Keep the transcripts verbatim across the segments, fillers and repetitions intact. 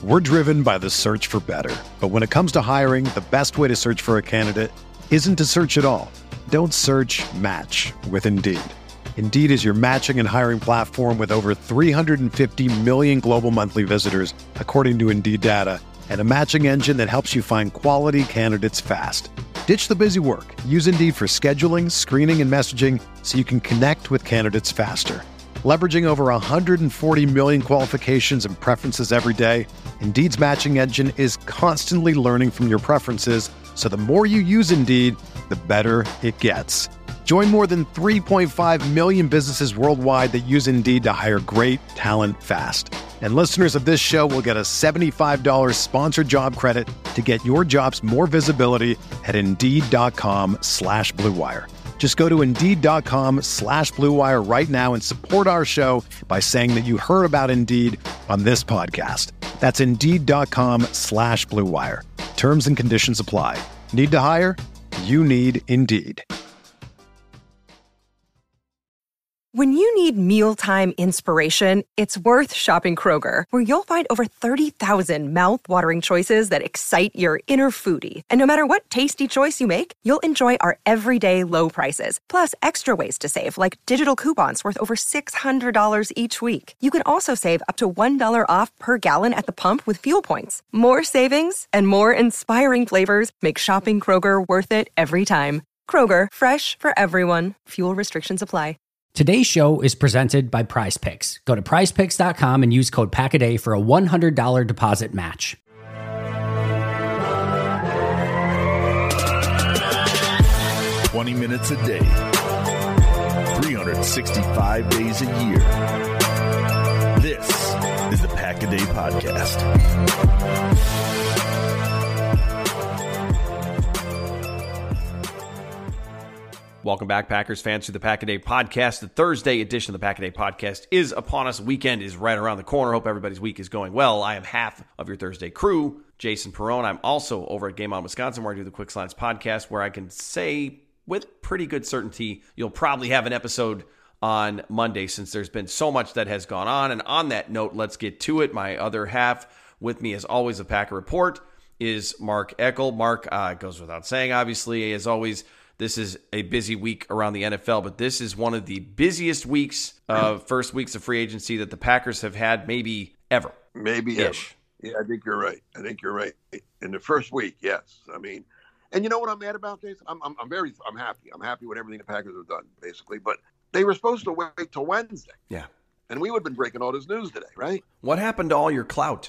We're driven by the search for better. But when it comes to hiring, the best way to search for a candidate isn't to search at all. Don't search, match with Indeed. Indeed is your matching and hiring platform with over three hundred fifty million global monthly visitors, according to Indeed data, and a matching engine that helps you find quality candidates fast. Ditch the busy work. Use Indeed for scheduling, screening, and messaging so you can connect with candidates faster. Leveraging over one hundred forty million qualifications and preferences every day, Indeed's matching engine is constantly learning from your preferences, so the more you use Indeed, the better it gets. Join more than three point five million businesses worldwide that use Indeed to hire great talent fast. And listeners of this show will get a seventy-five dollars sponsored job credit to get your jobs more visibility at Indeed.com slash Blue Wire. Just go to Indeed.com slash Blue Wire right now and support our show by saying that you heard about Indeed on this podcast. That's Indeed.com slash Blue Wire. Terms and conditions apply. Need to hire? You need Indeed. When you need mealtime inspiration, it's worth shopping Kroger, where you'll find over thirty thousand mouth-watering choices that excite your inner foodie. And no matter what tasty choice you make, you'll enjoy our everyday low prices, plus extra ways to save, like digital coupons worth over six hundred dollars each week. You can also save up to one dollar off per gallon at the pump with fuel points. More savings and more inspiring flavors make shopping Kroger worth it every time. Kroger, fresh for everyone. Fuel restrictions apply. Today's show is presented by Prize Picks. Go to prize picks dot com and use code PACKADAY for a one hundred dollars deposit match. twenty minutes a day, three hundred sixty-five days a year. This is the Pack-A-Day Podcast. Welcome back, Packers fans, to the Pack-A-Day Podcast. The Thursday edition of the Pack-A-Day Podcast is upon us. Weekend is right around the corner. Hope everybody's week is going well. I am half of your Thursday crew, Jason Perrone. I'm also over at Game On Wisconsin, where I do the Quick Slants Podcast, where I can say with pretty good certainty you'll probably have an episode on Monday, since there's been so much that has gone on. And on that note, let's get to it. My other half with me, as always, a Packer Report, is Mark Eckel. Mark, uh, goes without saying, obviously, as always, this is a busy week around the N F L, but this is one of the busiest weeks, uh, first weeks of free agency that the Packers have had maybe ever. Maybe Ish. ever. Yeah, I think you're right. I think you're right. In the first week, yes. I mean, and you know what I'm mad about, Jason? I'm, I'm, I'm very, I'm happy. I'm happy with everything the Packers have done, basically. But they were supposed to wait till Wednesday. Yeah. And we would have been breaking all this news today, right? What happened to all your clout?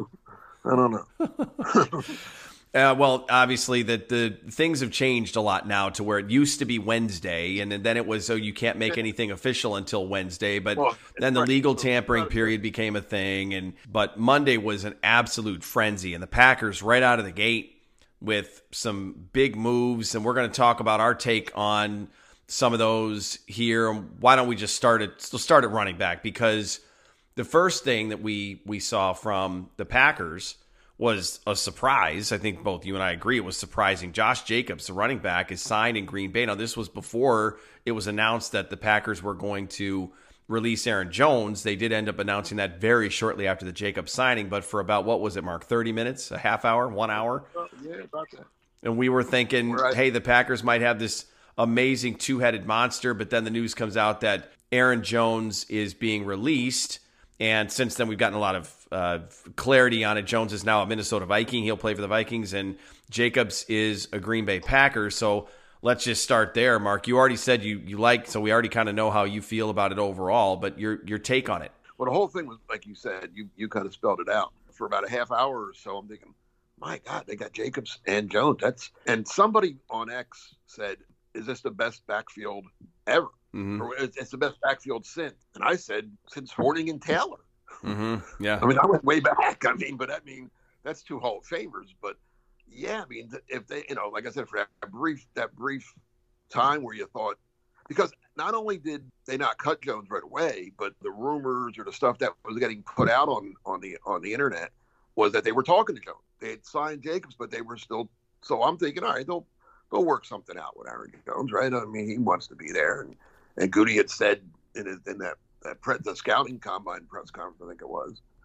I don't know. Uh, well, obviously, that the things have changed a lot now to where it used to be Wednesday, and then it was, so you can't make anything official until Wednesday. But well, then the right. legal tampering period became a thing, and but Monday was an absolute frenzy, and the Packers right out of the gate with some big moves, and we're going to talk about our take on some of those here. Why don't we just start it? Start at running back, because the first thing that we we saw from the Packers was a surprise. I think both you and I agree it was surprising. Josh Jacobs, the running back, is signed in Green Bay. Now, this was before it was announced that the Packers were going to release Aaron Jones. They did end up announcing that very shortly after the Jacobs signing, but for about, what was it, Mark, thirty minutes, a half hour, one hour? Yeah, about that. And we were thinking, right. hey, the Packers might have this amazing two-headed monster, but then the news comes out that Aaron Jones is being released. And since then, we've gotten a lot of uh, clarity on it. Jones is now a Minnesota Viking. He'll play for the Vikings. And Jacobs is a Green Bay Packer. So let's just start there, Mark. You already said you, you like, so we already kind of know how you feel about it overall. But your your take on it. Well, the whole thing was, like you said, you, you kind of spelled it out. For about a half hour or so, I'm thinking, my God, they got Jacobs and Jones. That's And somebody on X said, is this the best backfield ever? Mm-hmm. Or it's the best backfield since. And I said, since Horning and Taylor. Mm-hmm. Yeah. I mean, I went way back. I mean, but I mean, that's two Hall of Famers. But yeah, I mean, if they, you know, like I said, for that brief, that brief time where you thought, because not only did they not cut Jones right away, but the rumors or the stuff that was getting put out on, on the, on the internet was that they were talking to Jones. They had signed Jacobs, but they were still, so I'm thinking, all right, they'll, they'll work something out with Aaron Jones, right? I mean, he wants to be there. And, And Goody had said in, his, in that, that pre, the scouting combine press conference, I think it was,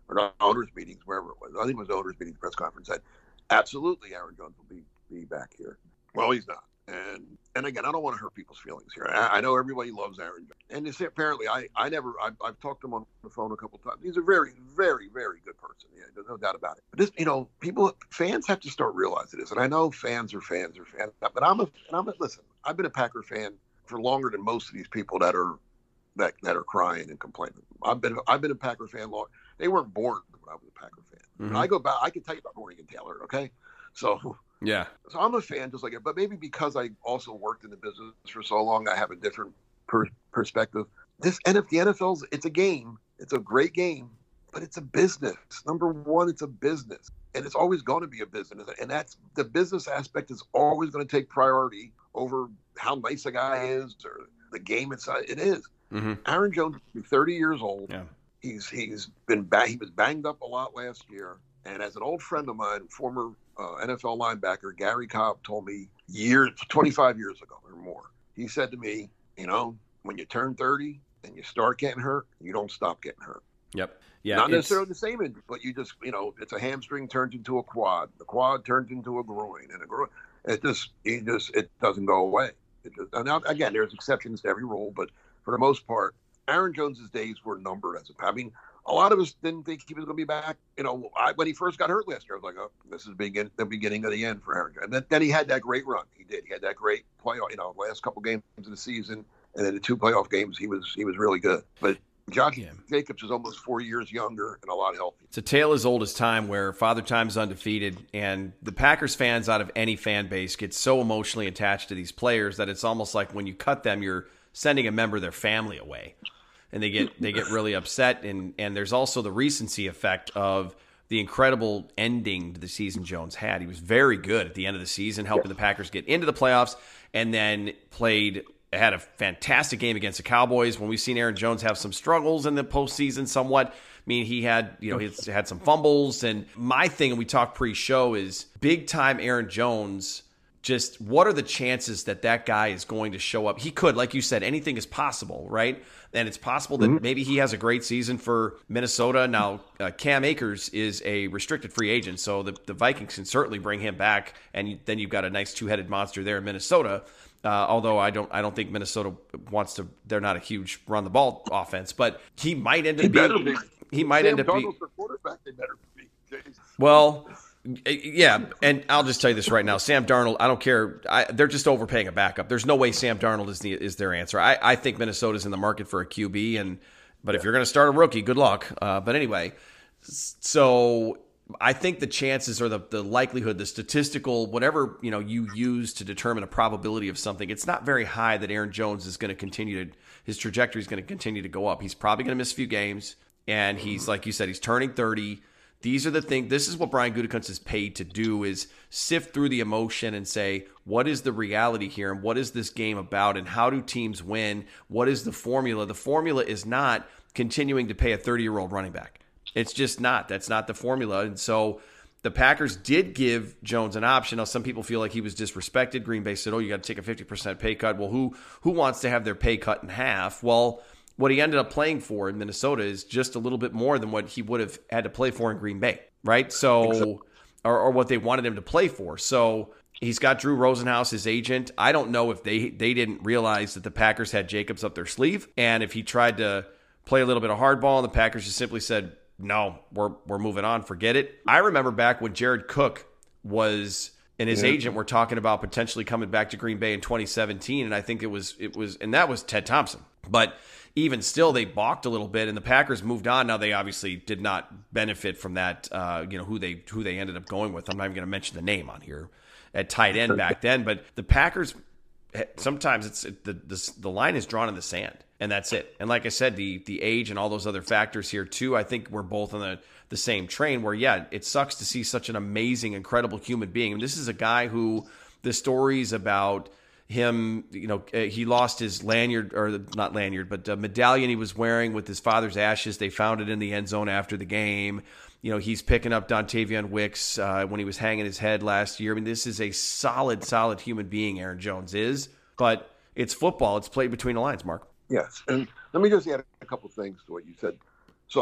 or not owners meetings, wherever it was. I think it was the owners meeting press conference said, absolutely, Aaron Jones will be, be back here. Well, he's not. And and again, I don't want to hurt people's feelings here. I, I know everybody loves Aaron Jones. And you see, apparently, I, I never, I've, I've talked to him on the phone a couple of times. He's a very, very, very good person. Yeah, there's no doubt about it. But this, you know, people, fans have to start realizing this. And I know fans are fans are fans. But I'm a, and I'm a, listen, I've been a Packer fan for longer than most of these people that are, that, that are crying and complaining. I've been, I've been a Packer fan long. They weren't born when I was a Packer fan. Mm-hmm. I go back, I can tell you about Morgan Taylor, okay? So, yeah. So I'm a fan just like it, but maybe because I also worked in the business for so long, I have a different per- perspective. This N F L, the N F L's, it's a game. It's a great game, but it's a business. Number one, it's a business, and it's always going to be a business. And that's the business aspect is always going to take priority over how nice a guy is or the game inside. It is. Mm-hmm. Aaron Jones is thirty years old. Yeah. He's he's been ba- he was banged up a lot last year. And as an old friend of mine, former uh, N F L linebacker Gary Cobb told me years, twenty-five years ago or more, he said to me, you know, when you turn thirty and you start getting hurt, you don't stop getting hurt. Yep. Yeah. Not necessarily the same injury, but you just, you know, it's a hamstring turns into a quad. The quad turns into a groin, and a groin. It just, it just, it doesn't go away. It just, now, again, there's exceptions to every rule, but for the most part, Aaron Jones's days were numbered as a. I mean, a lot of us didn't think he was going to be back. You know, I, when he first got hurt last year, I was like, "Oh, this is begin, the beginning of the end for Aaron Jones." And then, then he had that great run. He did. He had that great playoff. You know, last couple games of the season, and then the two playoff games, he was he was really good. But Josh yeah. Jacobs is almost four years younger and a lot healthier. It's a tale as old as time where Father Time's undefeated, and the Packers fans out of any fan base get so emotionally attached to these players that it's almost like when you cut them, you're sending a member of their family away. And they get they get really upset, and, and there's also the recency effect of the incredible ending to the season Jones had. He was very good at the end of the season, helping the Packers get into the playoffs, and then played had a fantastic game against the Cowboys. When we've seen Aaron Jones have some struggles in the postseason, somewhat. I mean, he had you know he had some fumbles, and my thing, and we talked pre-show, is big time Aaron Jones. Just what are the chances that that guy is going to show up? He could, like you said, anything is possible, right? And it's possible that maybe he has a great season for Minnesota. Now, uh, Cam Akers is a restricted free agent, so the, the Vikings can certainly bring him back, and you, then you've got a nice two-headed monster there in Minnesota. Uh, although I don't, I don't think Minnesota wants to. They're not a huge run the ball offense, but he might end up he being. Be. He might Sam end up being. quarterback. They better be. Well. Yeah, and I'll just tell you this right now. Sam Darnold, I don't care. I, they're just overpaying a backup. There's no way Sam Darnold is the is their answer. I, I think Minnesota's in the market for a Q B, and but yeah. if you're going to start a rookie, good luck. Uh, but anyway, so I think the chances or the, the likelihood, the statistical, whatever you know you use to determine a probability of something, it's not very high that Aaron Jones is going to continue to his trajectory is going to continue to go up. He's probably going to miss a few games, and he's like you said, he's turning thirty. These are the things, this is what Brian Gutekunst is paid to do, is sift through the emotion and say, what is the reality here and what is this game about and how do teams win? What is the formula? The formula is not continuing to pay a thirty-year-old running back. It's just not. That's not the formula. And so the Packers did give Jones an option. Now, some people feel like he was disrespected. Green Bay said, oh, you got to take a fifty percent pay cut. Well, who who wants to have their pay cut in half? Well, what he ended up playing for in Minnesota is just a little bit more than what he would have had to play for in Green Bay, right? So, or, or what they wanted him to play for. So he's got Drew Rosenhaus, his agent. I don't know if they they didn't realize that the Packers had Jacobs up their sleeve, and if he tried to play a little bit of hardball, and the Packers just simply said, no, we're we're moving on, forget it. I remember back when Jared Cook was and his yeah. agent were talking about potentially coming back to Green Bay in twenty seventeen, and I think it was it was and that was Ted Thompson, but even still, they balked a little bit, and the Packers moved on. Now, they obviously did not benefit from that, uh, you know, who they who they ended up going with. I'm not even going to mention the name on here at tight end back then. But the Packers, sometimes it's the, the the line is drawn in the sand, and that's it. And like I said, the the age and all those other factors here, too, I think we're both on the, the same train where, yeah, it sucks to see such an amazing, incredible human being. And this is a guy who the stories about him, you know, he lost his lanyard, or not lanyard, but a medallion he was wearing with his father's ashes. They found it in the end zone after the game. You know, he's picking up Dontavian Wicks uh, when he was hanging his head last year. I mean, this is a solid, solid human being, Aaron Jones is. But it's football. It's played between the lines, Mark. Yes. And let me just add a couple things to what you said. So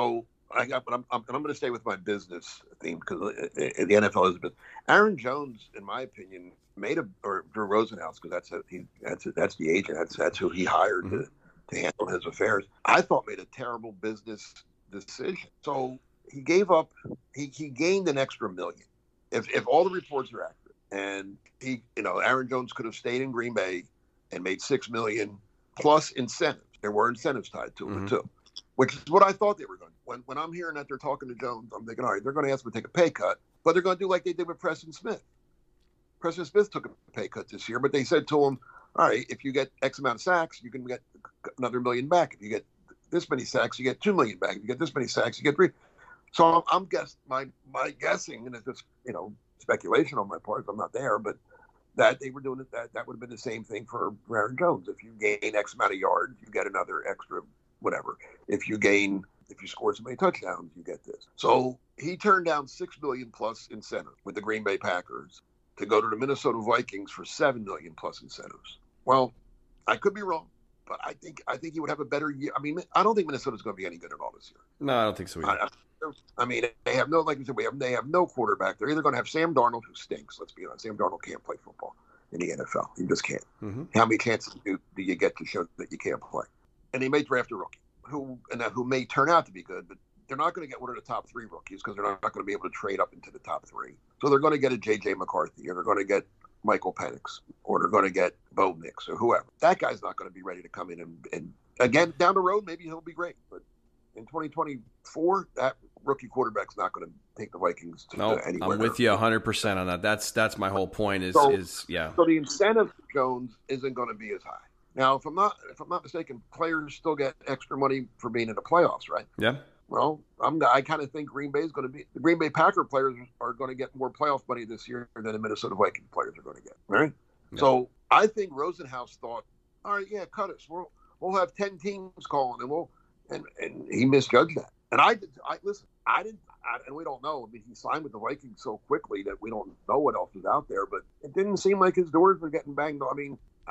I got, but I'm, I'm, I'm going to stay with my business theme because the N F L is a business. Aaron Jones, in my opinion, made a or Drew Rosenhaus because that's a, he that's a, that's the agent. That's that's who he hired mm-hmm. to, to handle his affairs. I thought made a terrible business decision. So he gave up. He he gained an extra million. If if all the reports are accurate, and he you know Aaron Jones could have stayed in Green Bay and made six million plus incentives. There were incentives tied to mm-hmm. it too. Which is what I thought they were going to do. When, when I'm hearing that they're talking to Jones, I'm thinking, all right, they're going to ask him to take a pay cut, but they're going to do like they did with Preston Smith. Preston Smith took a pay cut this year, but they said to him, all right, if you get X amount of sacks, you can get another million back. If you get this many sacks, you get two million back. If you get this many sacks, you get three. So I'm, I'm guess my my guessing, and it's just you know speculation on my part, if I'm not there, but that they were doing it. That that would have been the same thing for Aaron Jones. If you gain X amount of yards, you get another extra. Whatever. If you gain, if you score so many touchdowns, you get this. So he turned down six million plus incentive with the Green Bay Packers to go to the Minnesota Vikings for seven million plus incentives. Well, I could be wrong, but I think I think he would have a better year. I mean, I don't think Minnesota's going to be any good at all this year. No, I don't think so either. I, I mean, they have no, like you said, we have they have no quarterback. They're either going to have Sam Darnold, who stinks. Let's be honest, Sam Darnold can't play football in the N F L. He just can't. Mm-hmm. How many chances do, do you get to show that you can't play? And they may draft a rookie who and who may turn out to be good, but they're not going to get one of the top three rookies because they're not going to be able to trade up into the top three. So they're going to get a J J McCarthy, or they're going to get Michael Penix, or they're going to get Bo Nix, or whoever. That guy's not going to be ready to come in and, and again, down the road, maybe he'll be great. But in twenty twenty-four, that rookie quarterback's not going to take the Vikings to no, anywhere. I'm with you one hundred percent on that. That's that's my whole point is, so, is yeah. So the incentive for Jones isn't going to be as high. Now, if I'm not if I'm not mistaken, players still get extra money for being in the playoffs, right? Yeah. Well, I'm I kind of think Green Bay is going to be the Green Bay Packer players are going to get more playoff money this year than the Minnesota Vikings players are going to get. Right? Yeah. So I think Rosenhaus thought, all right, yeah, cut us. We'll we'll have ten teams calling, and we'll and and he misjudged that. And I did. I listen. I didn't. I, and we don't know. I mean, he signed with the Vikings so quickly that we don't know what else is out there. But it didn't seem like his doors were getting banged. I mean. I,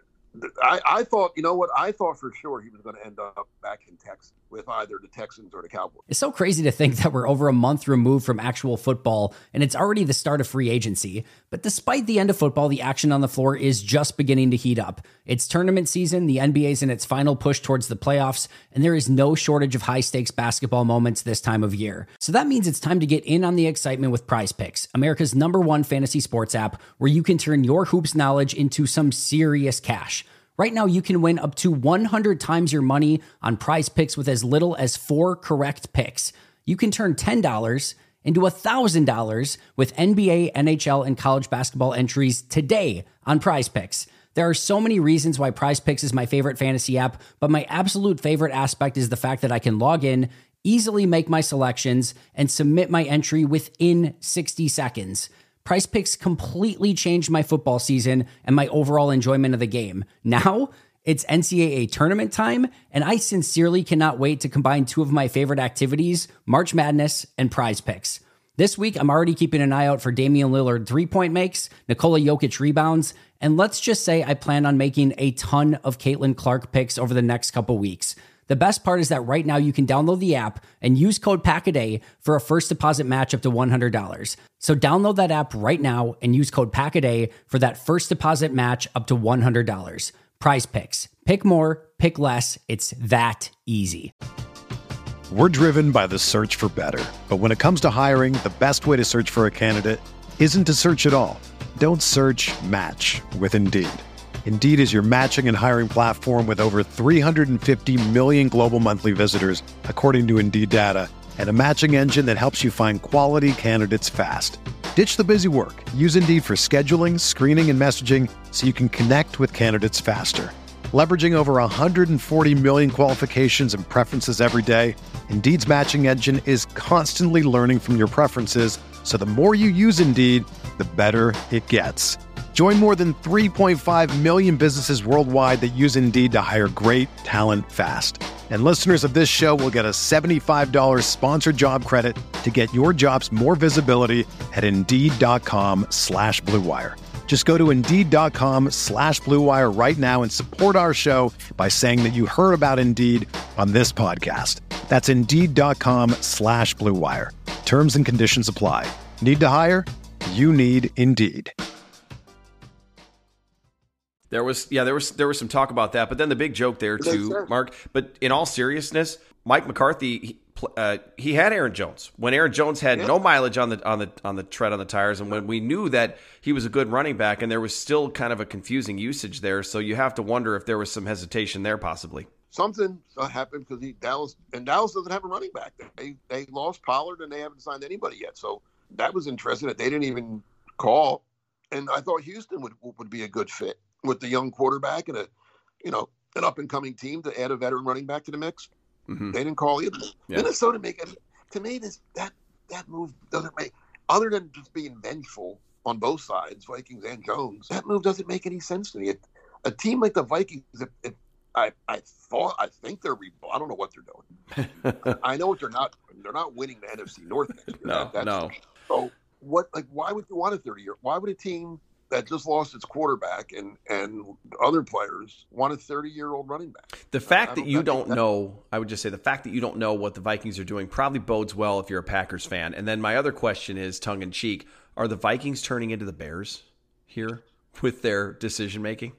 I, I thought, you know what? I thought for sure he was going to end up back in Texas with either the Texans or the Cowboys. It's so crazy to think that we're over a month removed from actual football, and it's already the start of free agency. But despite the end of football, the action on the floor is just beginning to heat up. It's tournament season, the N B A is in its final push towards the playoffs, and there is no shortage of high-stakes basketball moments this time of year. So that means it's time to get in on the excitement with Prize Picks, America's number one fantasy sports app, where you can turn your hoops knowledge into some serious cash. Right now, you can win up to one hundred times your money on Prize Picks with as little as four correct picks. You can turn ten dollars into one thousand dollars with N B A, N H L, and college basketball entries today on Prize Picks. There are so many reasons why Prize Picks is my favorite fantasy app, but my absolute favorite aspect is the fact that I can log in, easily make my selections, and submit my entry within sixty seconds. Prize Picks completely changed my football season and my overall enjoyment of the game. Now, it's N C double A tournament time, and I sincerely cannot wait to combine two of my favorite activities, March Madness and Prize Picks. This week, I'm already keeping an eye out for Damian Lillard three-point makes, Nikola Jokic rebounds, and let's just say I plan on making a ton of Caitlin Clark picks over the next couple weeks. The best part is that right now you can download the app and use code PACKADAY for a first deposit match up to one hundred dollars. So download that app right now and use code PACKADAY for that first deposit match up to one hundred dollars. Prize Picks. Pick more, pick less. It's that easy. We're driven by the search for better. But when it comes to hiring, the best way to search for a candidate isn't to search at all. Don't search, match with Indeed. Indeed is your matching and hiring platform with over three hundred fifty million global monthly visitors, according to Indeed data, and a matching engine that helps you find quality candidates fast. Ditch the busy work. Use Indeed for scheduling, screening, and messaging so you can connect with candidates faster. Leveraging over one hundred forty million qualifications and preferences every day, Indeed's matching engine is constantly learning from your preferences, so the more you use Indeed, the better it gets. Join more than three point five million businesses worldwide that use Indeed to hire great talent fast. And listeners of this show will get a seventy-five dollars sponsored job credit to get your jobs more visibility at Indeed.com slash Blue Wire. Just go to Indeed.com slash Blue Wire right now and support our show by saying that you heard about Indeed on this podcast. That's Indeed.com slash Blue Wire. Terms and conditions apply. Need to hire? You need Indeed. There was, yeah, there was there was some talk about that, but then the big joke there too, Mark. But in all seriousness, Mike McCarthy, he, uh, he had Aaron Jones when Aaron Jones had yeah. no mileage on the on the on the tread on the tires, and when we knew that he was a good running back, and there was still kind of a confusing usage there. So you have to wonder if there was some hesitation there, possibly. Something uh, happened because he Dallas and Dallas doesn't have a running back. They they lost Pollard and they haven't signed anybody yet. So that was interesting that they didn't even call. And I thought Houston would would be a good fit with the young quarterback and a, you know, an up and coming team to add a veteran running back to the mix. Mm-hmm. They didn't call either. Yeah. Minnesota make it to me. This that that move doesn't make, other than just being vengeful on both sides, Vikings and Jones. That move doesn't make any sense to me. It, a team like the Vikings, if, if I I thought I think they're I don't know what they're doing. I know what they're not. They're not winning the N F C North next year. No, that, no. So what? Like, why would you want a thirty year? Why would a team that just lost its quarterback and, and other players want a thirty-year-old running back? The fact that you don't know, I would just say the fact that you don't know what the Vikings are doing probably bodes well if you're a Packers fan. And then my other question is, tongue-in-cheek, are the Vikings turning into the Bears here with their decision-making?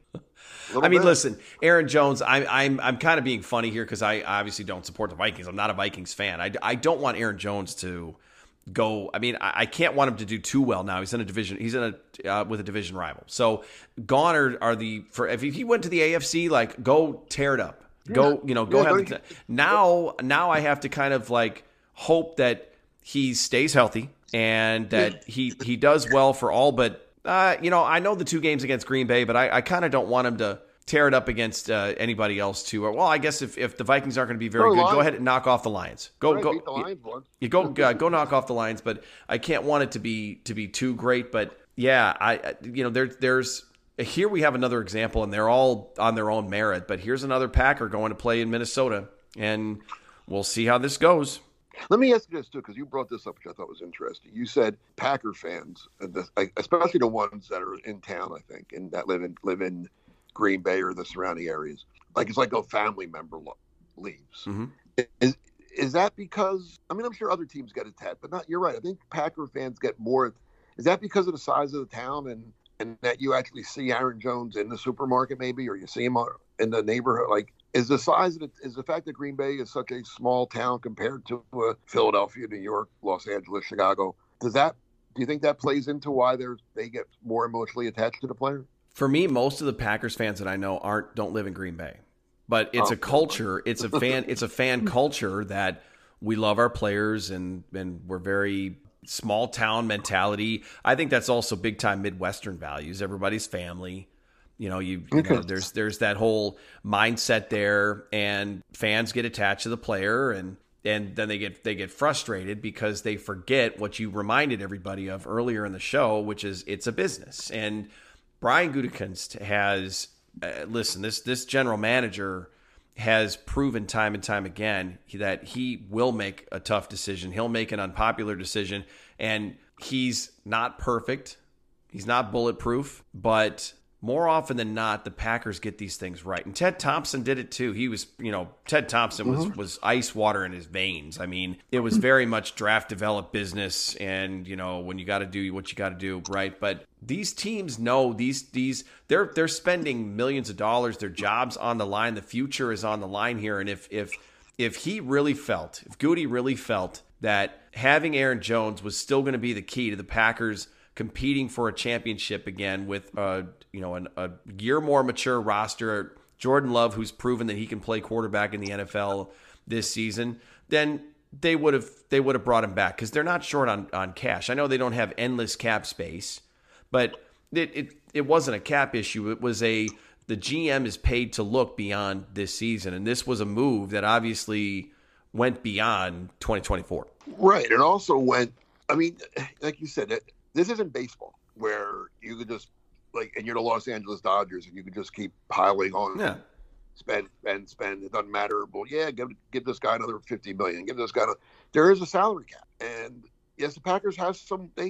I mean, bit. Listen, Aaron Jones, I, I'm I'm kind of being funny here because I obviously don't support the Vikings. I'm not a Vikings fan. I, I don't want Aaron Jones to go. I mean, I, I can't want him to do too well now. He's in a division. He's in a uh, with a division rival. So gone are, are the for if he went to the A F C, like go tear it up. Go you know go yeah, have the, now now I have to kind of like hope that he stays healthy and that he he does well for all but. Uh, you know, I know the two games against Green Bay, but I, I kind of don't want him to tear it up against uh, anybody else too. Or, well, I guess if, if the Vikings aren't going to be very good, Lions. Go ahead and knock off the Lions. Go go. The Lions you, you go uh, go knock off the Lions, but I can't want it to be to be too great. But yeah, I you know there there's here we have another example, and they're all on their own merit. But here's another Packer going to play in Minnesota, and we'll see how this goes. Let me ask you this, too, because you brought this up, which I thought was interesting. You said Packer fans, especially the ones that are in town, I think, and that live in live in Green Bay or the surrounding areas, like it's like a family member leaves. Mm-hmm. Is is that because, I mean, I'm sure other teams get attacked, but not, you're right. I think Packer fans get more. Is that because of the size of the town and, and that you actually see Aaron Jones in the supermarket maybe, or you see him in the neighborhood? Like, Is the size of it, is the fact that Green Bay is such a small town compared to uh, Philadelphia, New York, Los Angeles, Chicago, does that, do you think that plays into why they're, they get more emotionally attached to the player? For me, most of the Packers fans that I know aren't, don't live in Green Bay, but it's oh. a culture. It's a fan, it's a fan culture that we love our players and, and we're very small town mentality. I think that's also big time Midwestern values. Everybody's family. You know, you, you okay. know, there's there's that whole mindset there, and fans get attached to the player, and and then they get they get frustrated because they forget what you reminded everybody of earlier in the show, which is it's a business. And Brian Gutekunst has uh, listen, this this general manager has proven time and time again that he will make a tough decision. He'll make an unpopular decision, and he's not perfect. He's not bulletproof, but more often than not, the Packers get these things right. And Ted Thompson did it too. He was, you know, Ted Thompson was, mm-hmm. was ice water in his veins. I mean, it was very much draft develop business. And, you know, when you got to do what you got to do, right? But these teams know these, these, they're, they're spending millions of dollars. Their job's on the line. The future is on the line here. And if, if, if he really felt, if Goody really felt that having Aaron Jones was still going to be the key to the Packers competing for a championship again with uh, you know an, a year more mature roster, Jordan Love, who's proven that he can play quarterback in the N F L this season, then they would have they would have brought him back because they're not short on, on cash. I know they don't have endless cap space, but it, it it wasn't a cap issue. It was a the G M is paid to look beyond this season, and this was a move that obviously went beyond twenty twenty-four. Right, it also went. I mean, like you said, it, this isn't baseball where you could just, like, and you're the Los Angeles Dodgers and you could just keep piling on. Yeah. Spend, spend, spend. It doesn't matter. Well, yeah, give, give this guy another fifty million dollars. Give this guy, a, there is a salary cap. And yes, the Packers have some, they,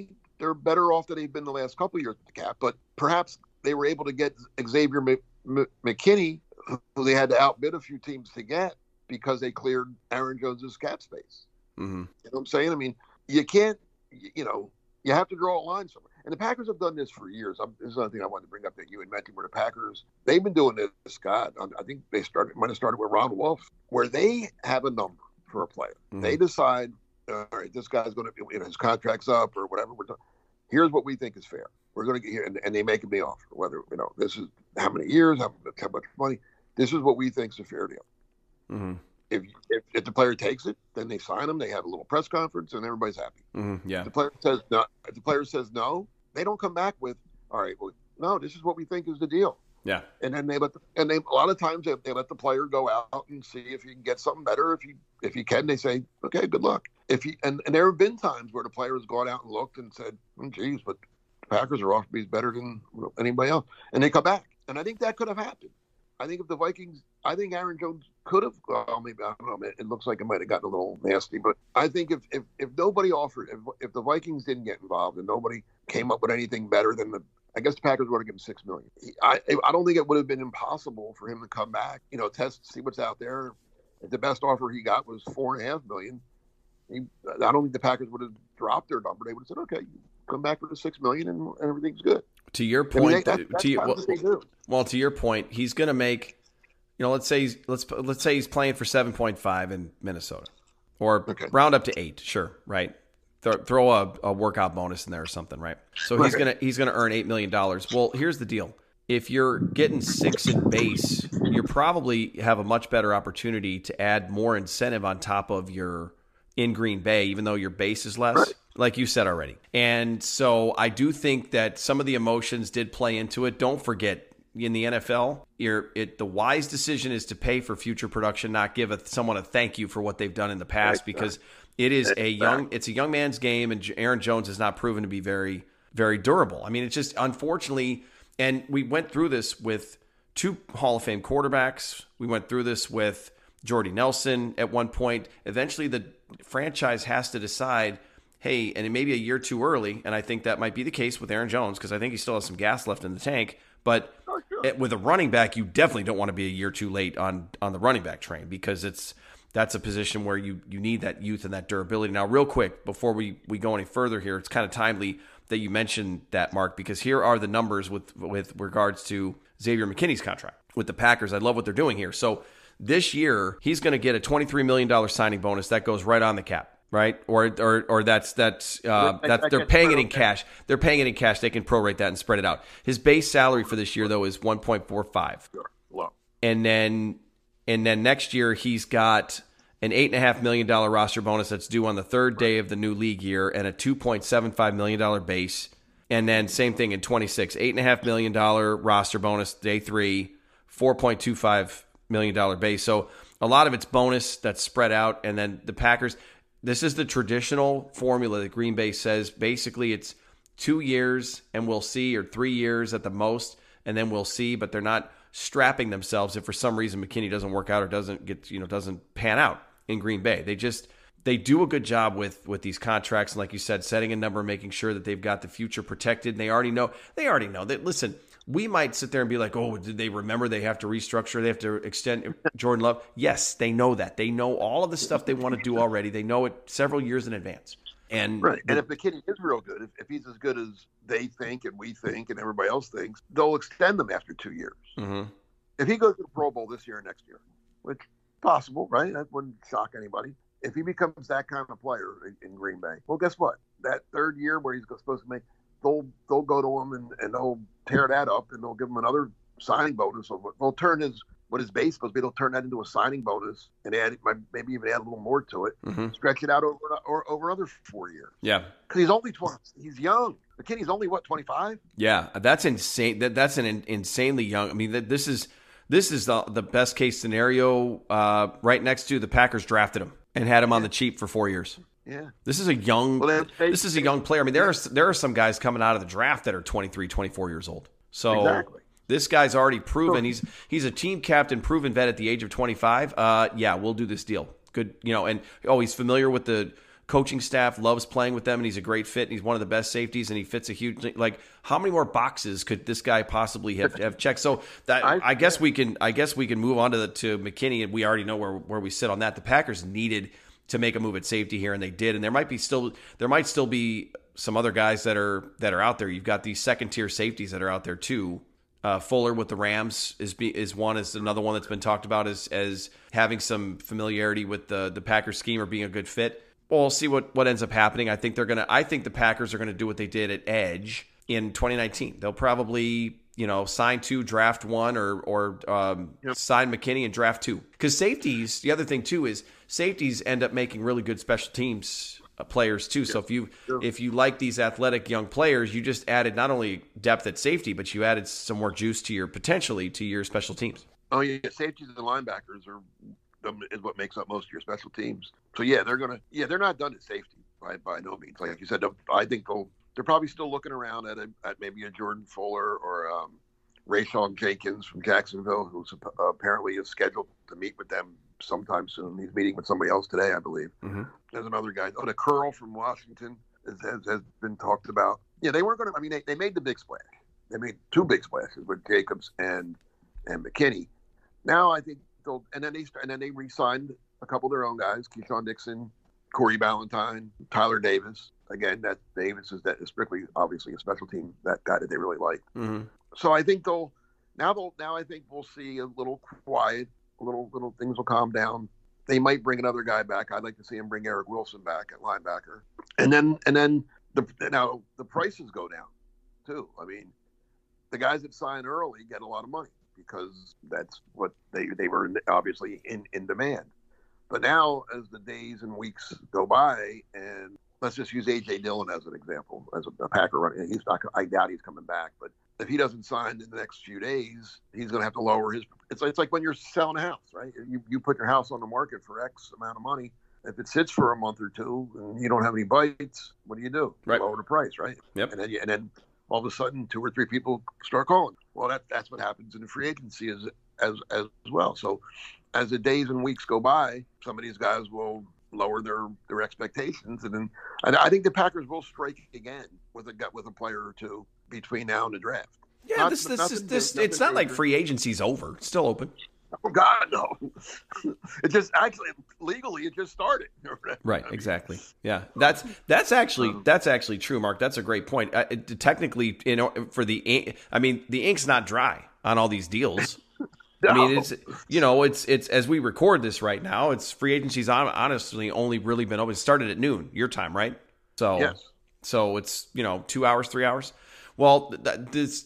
they're better off than they've been the last couple of years with the cap. But perhaps they were able to get Xavier M- M- McKinney, who they had to outbid a few teams to get because they cleared Aaron Jones's cap space. Mm-hmm. You know what I'm saying? I mean, you can't, you know, you have to draw a line somewhere. And the Packers have done this for years. I'm, this is another thing I wanted to bring up that you had mentioned, where the Packers, they've been doing this, God, I think they started, might have started with Ron Wolf, where they have a number for a player. Mm-hmm. They decide, all right, this guy's going to, you know, his contract's up or whatever. We're doing. Here's what we think is fair. We're going to get here, and, and they make him the offer, whether, you know, this is how many years, how, how much money. This is what we think is a fair deal. Mm-hmm. If, if if the player takes it, then they sign him. They have a little press conference, and everybody's happy. Mm-hmm. Yeah. If the player says no. If the player says no, they don't come back with, all right, well, no, this is what we think is the deal. Yeah. And then they let the, and they a lot of times they, they let the player go out and see if he can get something better. If he if he can, they say, okay, good luck. If he and, and there have been times where the player has gone out and looked and said, oh, geez, but the Packers are offering me better than anybody else, and they come back. And I think that could have happened. I think if the Vikings, I think Aaron Jones could have, well, maybe, I don't know, it looks like it might have gotten a little nasty, but I think if, if, if nobody offered, if, if the Vikings didn't get involved and nobody came up with anything better than the, I guess the Packers would have given him six million dollars. I, I don't think it would have been impossible for him to come back, you know, test, see what's out there. If the best offer he got was four and a half million, he, I don't think the Packers would have dropped their number. They would have said, okay, come back with a six million and, and everything's good. To your point, I mean, that, that's to you, well, they do. well, to your point, he's going to make, you know, let's say he's, let's let's say he's playing for seven point five in Minnesota, or okay. round up to eight, sure, right? Th- throw a, a workout bonus in there or something, right? So he's okay. gonna he's gonna earn eight million dollars. Well, here's the deal: if you're getting six in base, you probably have a much better opportunity to add more incentive on top of your in Green Bay, even though your base is less. Right. Like you said already. And so I do think that some of the emotions did play into it. Don't forget, in the N F L, you're, it, the wise decision is to pay for future production, not give a, someone a thank you for what they've done in the past, right. because it is a young, it's a young man's game, and Aaron Jones has not proven to be very, very durable. I mean, it's just, unfortunately, and we went through this with two Hall of Fame quarterbacks. We went through this with Jordy Nelson at one point. Eventually, the franchise has to decide, hey, and it may be a year too early, and I think that might be the case with Aaron Jones, because I think he still has some gas left in the tank. But oh, sure. it, with a running back, you definitely don't want to be a year too late on on the running back train, because it's that's a position where you you need that youth and that durability. Now, real quick, before we, we go any further here, it's kind of timely that you mentioned that, Mark, because here are the numbers with with regards to Xavier McKinney's contract with the Packers. I love what they're doing here. So this year, he's going to get a twenty-three million dollars signing bonus that goes right on the cap. Right, or or or that's that's uh, that's they're paying it in cash. They're paying it in cash. They can prorate that and spread it out. His base salary for this year, though, is one point four five. Sure. Low. And then and then next year he's got an eight and a half million dollar roster bonus that's due on the third day of the new league year, and a two point seven five million dollar base. And then same thing in twenty-six, eight and a half million dollar roster bonus day three, four point two five million dollar base. So a lot of it's bonus that's spread out, and then the Packers. This is the traditional formula that Green Bay says. Basically, it's two years and we'll see, or three years at the most, and then we'll see. But they're not strapping themselves if for some reason McKinney doesn't work out or doesn't get, you know, doesn't pan out in Green Bay. They just they do a good job with with these contracts, and like you said, setting a number, making sure that they've got the future protected. And they already know. They already know that. Listen. We might sit there and be like, oh, did they remember they have to restructure? They have to extend Jordan Love. Yes, they know that. They know all of the stuff they want to do already. They know it several years in advance. And right. The, and if McKinney is real good, if, if he's as good as they think and we think and everybody else thinks, they'll extend them after two years. Mm-hmm. If he goes to the Pro Bowl this year and next year, which is possible, right? That wouldn't shock anybody. If he becomes that kind of player in, in Green Bay, well, guess what? That third year where he's supposed to make, they'll they'll go to him and, and they'll tear that up, and they'll give him another signing bonus. They'll turn his what his base supposed to be. They'll turn that into a signing bonus and add maybe even add a little more to it. Mm-hmm. Stretch it out over or over other four years. Yeah, because he's only twenty. He's young. McKinney's only what twenty-five. Yeah, that's insane. That that's an in, insanely young. I mean, that this is this is the the best case scenario. Uh, right next to the Packers drafted him and had him yeah. on the cheap for four years. Yeah, this is a young. Well, they, this is a young player. I mean, there are there are some guys coming out of the draft that are twenty-three, twenty-four years old. So exactly. This guy's already proven. He's he's a team captain, proven vet at the age of twenty-five. Uh, yeah, we'll do this deal. Good, you know, and oh, he's familiar with the coaching staff loves playing with them, and he's a great fit, and he's one of the best safeties, and he fits a huge, like, how many more boxes could this guy possibly have, have checked? So that I, I guess yeah. we can I guess we can move on to the to McKinney, and we already know where where we sit on that. The Packers needed to make a move at safety here, and they did, and there might be still there might still be some other guys that are that are out there. You've got these second tier safeties that are out there too. Uh, Fuller with the Rams is be, is one is another one that's been talked about as as having some familiarity with the the Packers scheme or being a good fit. Well, we'll see what, what ends up happening. I think they're gonna. I think the Packers are gonna do what they did at edge in twenty nineteen. They'll probably you know sign two, draft one, or or um, yep. sign McKinney and draft two. Because safeties, the other thing too is safeties end up making really good special teams uh, players too. So if you sure. if you like these athletic young players, you just added not only depth at safety, but you added some more juice to your potentially to your special teams. Oh yeah, safeties and linebackers are is what makes up most of your special teams. So yeah, they're gonna yeah they're not done at safety by by no means. Like you said, I think they'll they're probably still looking around at a, at maybe a Jordan Fuller or um, Rayshawn Jenkins from Jacksonville, who's uh, apparently is scheduled to meet with them sometime soon. He's meeting with somebody else today, I believe. Mm-hmm. There's another guy. Oh, the Curl from Washington has, has, has been talked about. Yeah, they weren't going to. I mean, they, they made the big splash. They made two big splashes with Jacobs and and McKinney. Now I think they'll and then they and then they re-signed a couple of their own guys: Keyshawn Dixon, Corey Ballantyne, Tyler Davis. Again, that Davis is that is strictly obviously a special team that guy that they really like. Mm-hmm. So I think they'll now they'll now I think we'll see a little quiet. Little little things will calm down. They might bring another guy back. I'd like to see him bring Eric Wilson back at linebacker, and then and then the now the prices go down too. I mean, the guys that sign early get a lot of money because that's what they they were obviously in in demand. But now, as the days and weeks go by, and let's just use A J Dillon as an example, as a, a Packer running. He's not. I doubt he's coming back, but if he doesn't sign in the next few days, he's going to have to lower his. It's it's like when you're selling a house, right? You you put your house on the market for X amount of money. If it sits for a month or two and you don't have any bites, what do you do? You right. lower the price, right? Yep. And then you, and then all of a sudden, two or three people start calling. Well, that that's what happens in the free agency as as as well. So, as the days and weeks go by, some of these guys will lower their, their expectations, and then and I think the Packers will strike again with a with a player or two between now and the draft. Yeah, not, this this nothing, is this. It's not like free agency's over; it's still open. Oh God, no! It just actually legally it just started. Right, exactly. Yeah, that's that's actually that's actually true, Mark. That's a great point. Uh, it, technically, you know, for the I mean, the ink's not dry on all these deals. No. I mean, it's you know, it's it's as we record this right now, it's free agency's honestly only really been open. It started at noon your time, right? So yes. So it's you know two hours, three hours. Well, this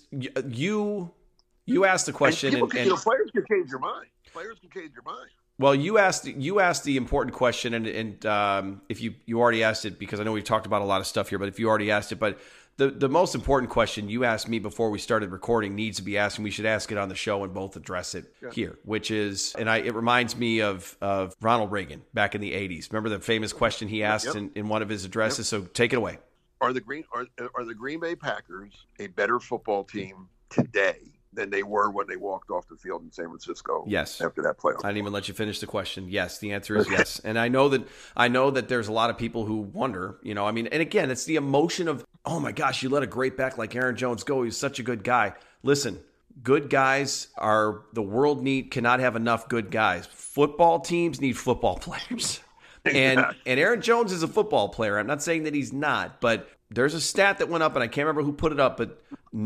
you you asked the question, and, and, can, and you know, players can change your mind. Players can change your mind. Well, you asked you asked the important question, and and um, if you you already asked it because I know we've talked about a lot of stuff here, but if you already asked it, but the the most important question you asked me before we started recording needs to be asked, and we should ask it on the show and both address it yeah. here, which is, and I it reminds me of of Ronald Reagan back in the eighties. Remember the famous question he asked yep. in, in one of his addresses? Yep. So take it away. Are the Green are, are the Green Bay Packers a better football team today than they were when they walked off the field in San Francisco? Yes. After that playoff. I didn't even let you finish the question. Yes, the answer is yes. And I know that I know that there's a lot of people who wonder, you know, I mean, and again, it's the emotion of, oh my gosh, you let a great back like Aaron Jones go. He's such a good guy. Listen, good guys are the world need cannot have enough good guys. Football teams need football players. And and Aaron Jones is a football player. I'm not saying that he's not, but there's a stat that went up, and I can't remember who put it up, but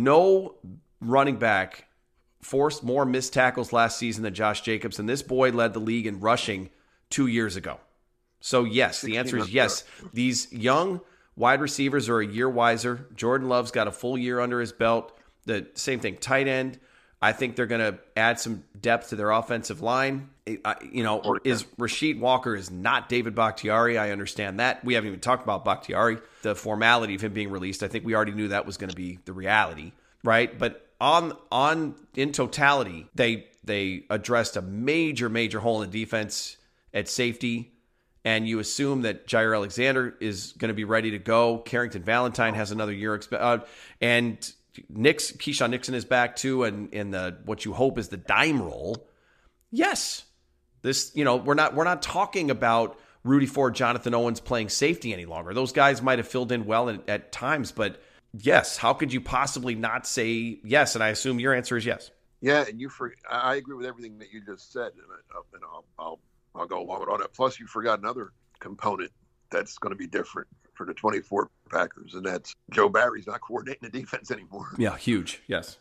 no running back forced more missed tackles last season than Josh Jacobs, and this boy led the league in rushing two years ago. So, yes, the answer is yes. These young wide receivers are a year wiser. Jordan Love's got a full year under his belt. The same thing, tight end. I think they're going to add some depth to their offensive line. Uh, you know, is Rasheed Walker is not David Bakhtiari. I understand that. We haven't even talked about Bakhtiari, the formality of him being released. I think we already knew that was going to be the reality, right? But on on in totality, they they addressed a major, major hole in the defense at safety. And you assume that Jair Alexander is going to be ready to go. Carrington Valentine has another year. Exp- uh, and Nix, Keyshawn Nixon is back too, and in the what you hope is the dime roll. Yes, this you know we're not we're not talking about Rudy Ford, Jonathan Owens playing safety any longer. Those guys might have filled in well at, at times, but yes, how could you possibly not say yes? And I assume your answer is yes. Yeah, and you for I agree with everything that you just said, and, I, and I'll, I'll I'll go along with all that. Plus, you forgot another component that's going to be different for the twenty-four Packers, and that's Joe Barry's not coordinating the defense anymore. Yeah, huge. Yes.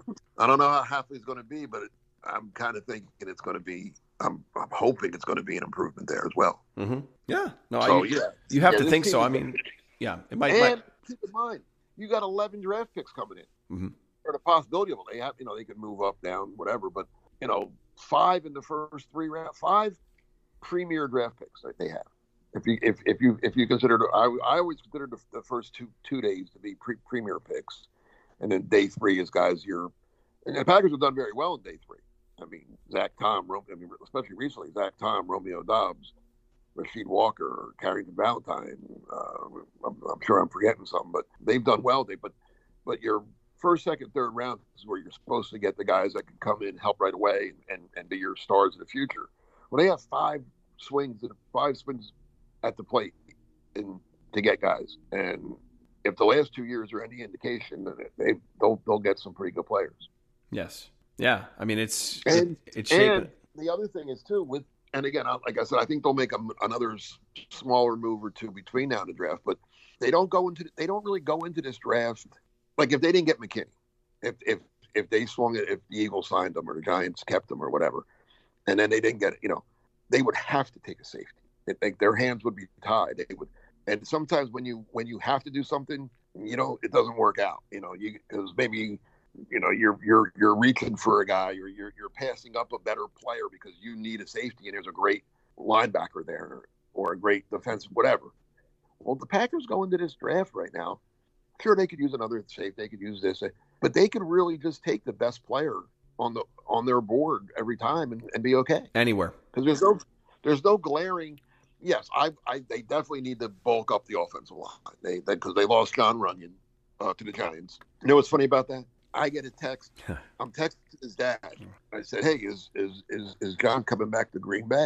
I don't know how happy he's going to be, but I'm kind of thinking it's going to be. I'm I'm hoping it's going to be an improvement there as well. Mm-hmm. Yeah. No, so, you, yeah. you have yeah, to think so. I gonna, mean, yeah, it might. And might... keep in mind, you got eleven draft picks coming in. Mm-hmm. Or the possibility of it. They have, you know, they could move up, down, whatever. But you know, five in the first three rounds, five premier draft picks that they have. If you if, if you if you consider, I I always considered the, the first two two days to be pre, premier picks, and then day three is guys you're. And the Packers have done very well in day three. I mean, Zach Tom, I mean, especially recently, Zach Tom, Romeo Doubs, Rasheed Walker, Carrington Valentine. Uh, I'm, I'm sure I'm forgetting some, but they've done well. They but but your first, second, third round is where you're supposed to get the guys that can come in, help right away, and, and be your stars of the future. Well, they have five swings, five swings at the plate in, to get guys, and if the last two years are any indication, then they they'll they'll get some pretty good players. Yes. Yeah. I mean, it's and it, it's shaping. And the other thing is too with, and again, like I said, I think they'll make a, another smaller move or two between now and the draft, but they don't go into they don't really go into this draft. Like if they didn't get McKinney, if if if they swung it, if the Eagles signed them or the Giants kept them or whatever, and then they didn't get it, you know, they would have to take a safety. It, like their hands would be tied. They would, and sometimes when you when you have to do something, you know, it doesn't work out. You know, you because maybe you know you're you're you're reaching for a guy, or you're you're passing up a better player because you need a safety, and there's a great linebacker there or, or a great defensive whatever. Well, the Packers go into this draft right now. Sure, they could use another safe. They could use this, but they could really just take the best player on the on their board every time and, and be okay anywhere. Because there's no there's no glaring. Yes, I, I they definitely need to bulk up the offensive line. They because they, they lost John Runyon uh, to the Giants. You know what's funny about that? I get a text. I'm texting his dad. I said, "Hey, is is is is John coming back to Green Bay?"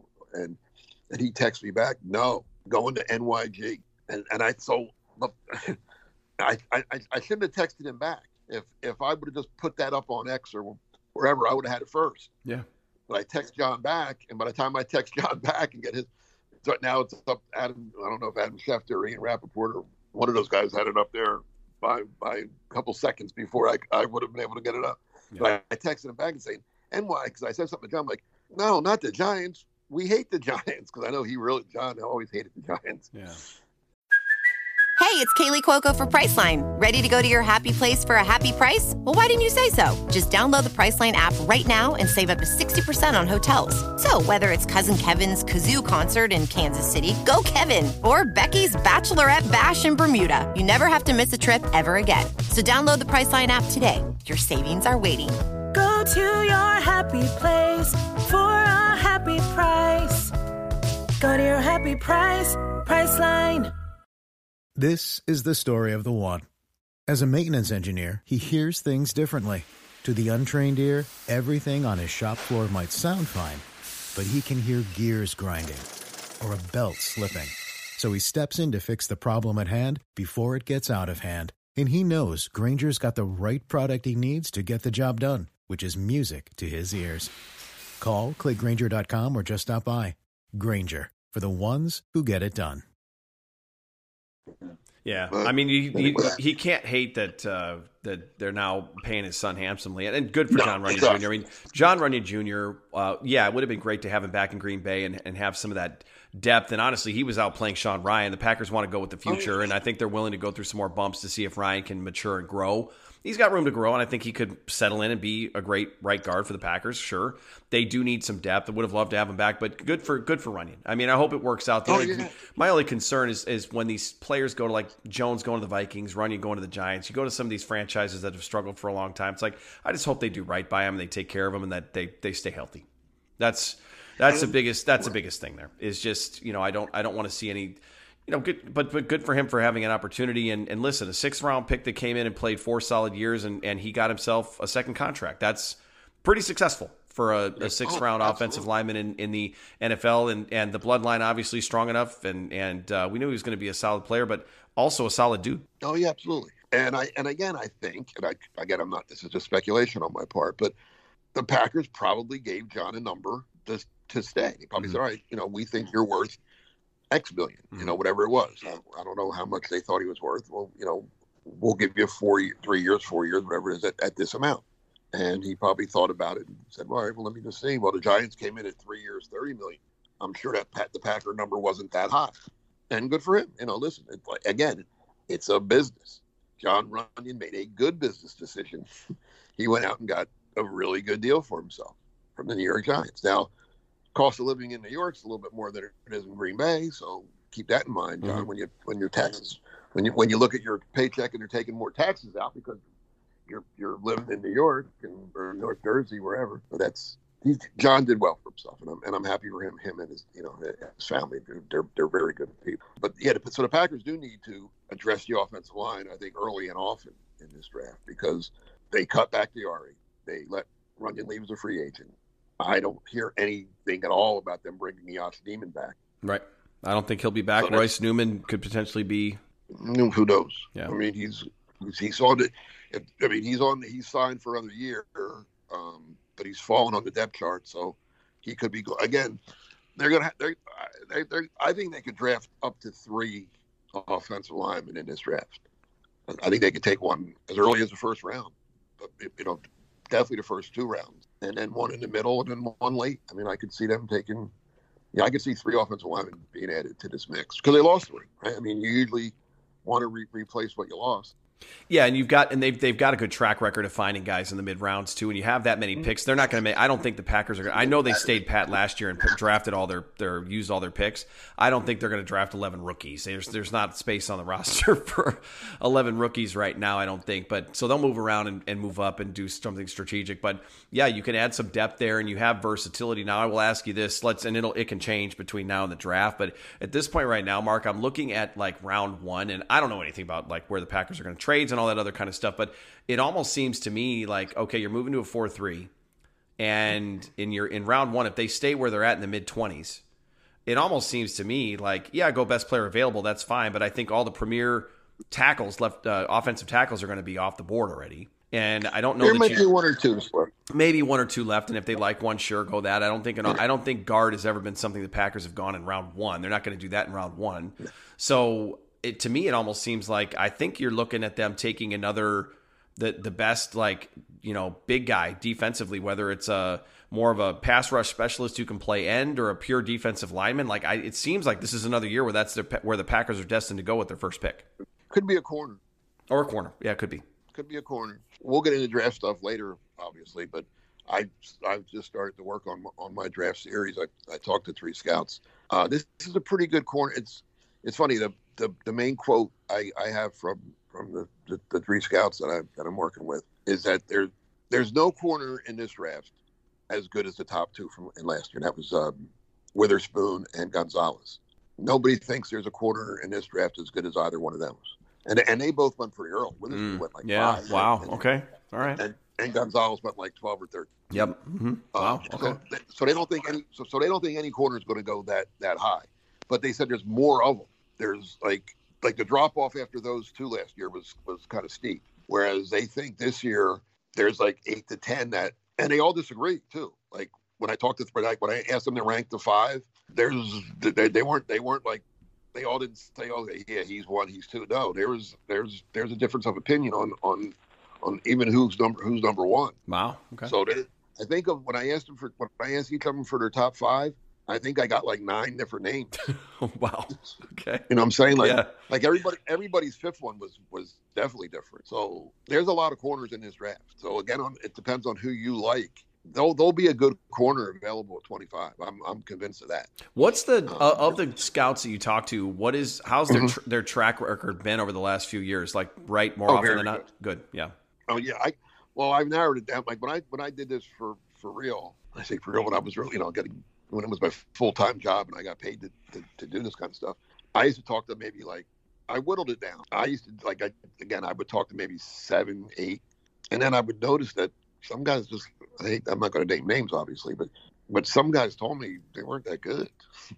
And and he texts me back, "No, going to N Y G." And and I so. I, I I shouldn't have texted him back. If if I would have just put that up on X or wherever, I would have had it first. Yeah. But I text John back, and by the time I text John back and get his, so now it's up. Adam, I don't know if Adam Schefter or Ian Rappaport or one of those guys had it up there by by a couple seconds before I I would have been able to get it up. Yeah. But I, I texted him back and saying, "N Y," because I said something to John like, "No, not the Giants. We hate the Giants," because I know he really John always hated the Giants. Yeah. Hey, it's Kaylee Cuoco for Priceline. Ready to go to your happy place for a happy price? Well, why didn't you say so? Just download the Priceline app right now and save up to sixty percent on hotels. So whether it's Cousin Kevin's Kazoo Concert in Kansas City, go Kevin, or Becky's Bachelorette Bash in Bermuda, you never have to miss a trip ever again. So download the Priceline app today. Your savings are waiting. Go to your happy place for a happy price. Go to your happy price, Priceline. This is the story of the one. As a maintenance engineer, he hears things differently. To the untrained ear, everything on his shop floor might sound fine, but he can hear gears grinding or a belt slipping. So he steps in to fix the problem at hand before it gets out of hand. And he knows Grainger's got the right product he needs to get the job done, which is music to his ears. Call, click Grainger dot com, or just stop by. Grainger, for the ones who get it done. Yeah, I mean, he, he, he can't hate that uh, that they're now paying his son handsomely, and good for John Runyon Junior I mean, John Runyon Junior, uh, yeah, it would have been great to have him back in Green Bay and, and have some of that depth. And honestly, he was out playing Sean Ryan. The Packers want to go with the future, and I think they're willing to go through some more bumps to see if Ryan can mature and grow. He's got room to grow, and I think he could settle in and be a great right guard for the Packers. Sure, they do need some depth. I would have loved to have him back, but good for good for Runyon. I mean, I hope it works out. The Oh, only, yeah. My only concern is is when these players go to, like Jones going to the Vikings, Runyon going to the Giants. You go to some of these franchises that have struggled for a long time. It's like I just hope they do right by them and they take care of them and that they they stay healthy. That's that's the biggest that's the biggest thing there. Is just you know I don't I don't want to see any. You know, good, but but good for him for having an opportunity. And, and listen, a sixth round pick that came in and played four solid years, and, and he got himself a second contract. That's pretty successful for a, a sixth round oh, offensive lineman in, in the N F L, and, and the bloodline obviously strong enough, and and uh, we knew he was going to be a solid player, but also a solid dude. Oh yeah, absolutely. And I and again I think, and I again I'm not, this is just speculation on my part, but the Packers probably gave John a number to to stay. He probably mm-hmm. said, all right, you know, we think you're worth X million, mm-hmm. you know, whatever it was. I, I don't know how much they thought he was worth. Well, you know, we'll give you four, three years, four years, whatever it is, at, at this amount. And he probably thought about it and said, all right, well, let me just see. Well, the Giants came in at three years, thirty million. I'm sure that Pat, the Packer number wasn't that high. And good for him. You know, listen, it's like, again, it's a business. John Runyon made a good business decision. He went out and got a really good deal for himself from the New York Giants. Now, cost of living in New York is a little bit more than it is in Green Bay, so keep that in mind, John. Mm-hmm. When you when your taxes, when you when you look at your paycheck and you're taking more taxes out because you're you're living in New York and or North Jersey, wherever. So that's he, John did well for himself, and I'm and I'm happy for him. Him and his you know his family. They're they're, they're very good people. But yeah, so the Packers do need to address the offensive line, I think, early and often in this draft, because they cut back the Ari. They let Runyon leave as a free agent. I don't hear anything at all about them bringing Yosh Nijman back. Right. I don't think he'll be back. So Royce Newman could potentially be. Who knows? Yeah. I mean, he's he's on the. I mean, he's on. He's signed for another year, um, but he's fallen on the depth chart, so he could be again. They're gonna. They're, they they're, I think they could draft up to three offensive linemen in this draft. I think they could take one as early as the first round, but you know, definitely the first two rounds, and then one in the middle, and then one late. I mean, I could see them taking. Yeah, I could see three offensive linemen being added to this mix because they lost three. Right? I mean, you usually want to re- replace what you lost. Yeah, and you've got and they've they've got a good track record of finding guys in the mid rounds too. And you have that many picks, they're not going to make. I don't think the Packers are going. I know they stayed pat last year and drafted all their their used all their picks. I don't think they're going to draft eleven rookies. There's there's not space on the roster for eleven rookies right now. I don't think. But so they'll move around and, and move up and do something strategic. But yeah, you can add some depth there, and you have versatility. Now I will ask you this. Let's and it'll it can change between now and the draft. But at this point right now, Mark, I'm looking at like round one, and I don't know anything about like where the Packers are going to trade and all that other kind of stuff, but it almost seems to me like, okay, you're moving to a four three, and in your in round one, if they stay where they're at in the mid twenties, it almost seems to me like, yeah, go best player available, that's fine, but I think all the premier tackles left, uh, offensive tackles are going to be off the board already, and I don't know. There that might you, be one or two, maybe one or two left, and if they like one, sure, go that. I don't think I don't think guard has ever been something the Packers have gone in round one. They're not going to do that in round one, so. It, to me, it almost seems like I think you're looking at them taking another the the best like you know big guy defensively, whether it's a more of a pass rush specialist who can play end or a pure defensive lineman. Like I, it seems like this is another year where that's their, where the Packers are destined to go with their first pick. Could be a corner or a corner. Yeah, it could be. Could be a corner. We'll get into draft stuff later, obviously, but I I've just started to work on on my draft series. I I talked to three scouts. Uh, this, this is a pretty good corner. It's it's funny the. The, the main quote I, I have from from the, the, the three scouts that I that I'm working with is that there there's no corner in this draft as good as the top two from in last year. That was um, Witherspoon and Gonzalez. Nobody thinks there's a corner in this draft as good as either one of them. And and they both went pretty early. Witherspoon mm, went like yeah, five. Wow. And, okay. All right. And, and Gonzalez went like twelve or thirteen. Yep. Mm-hmm. Wow. Um, okay. So they, so they don't think any so, so they don't think any corner is going to go that that high. But they said there's more of them. There's like like the drop off after those two last year was was kind of steep, whereas they think this year there's like eight to ten that, and they all disagree too. Like when I talked to like when I asked them to rank the five, there's they, they weren't they weren't like they all didn't say, oh yeah, he's one, he's two. No, there was there's there's a difference of opinion on on on even who's number who's number one. Wow. Okay. So they, I think of when I asked them for when I asked each of them for their top five. I think I got like nine different names. Wow. Okay. You know what I'm saying? Like, yeah. like everybody, everybody's fifth one was was definitely different. So there's a lot of corners in this draft. So again, on, it depends on who you like. There'll there'll be a good corner available at twenty-five. I'm I'm convinced of that. What's the um, uh, of the scouts that you talk to? What is how's their mm-hmm. tr- their track record been over the last few years? Like right more oh, often than not. Good. Good. Yeah. Oh yeah. I well I've narrowed it down. Like when I when I did this for for real. I say for real when I was really you know getting. When it was my full-time job and I got paid to, to, to do this kind of stuff, I used to talk to maybe like, I whittled it down. I used to like, I, again, I would talk to maybe seven, eight. And then I would notice that some guys just, I hate, I'm not going to name names, obviously, but but some guys told me they weren't that good.